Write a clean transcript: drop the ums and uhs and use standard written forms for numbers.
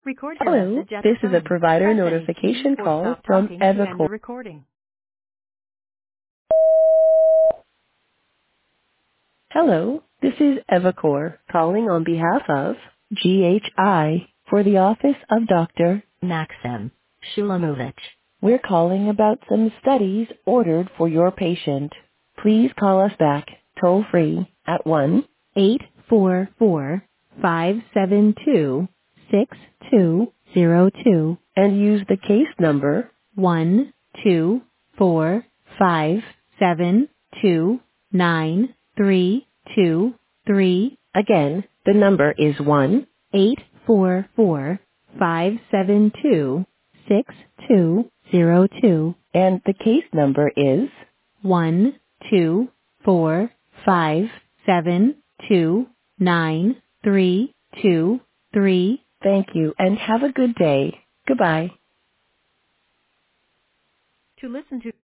Record your Hello, message at the this is a tone. provider Press any key notification or call stop from talking to end the Evercore. recording. Hello, this is Evercore calling on behalf of GHI for the office of Dr. Maxim Shulamovich. We're calling about some studies ordered for your patient. Please call us back toll free at 1-844-572-6202 and use the case number 124572933. Again, the number is 1-844-572-6202 and the case number is 124572933. Thank you and have a good day. Goodbye. To listen to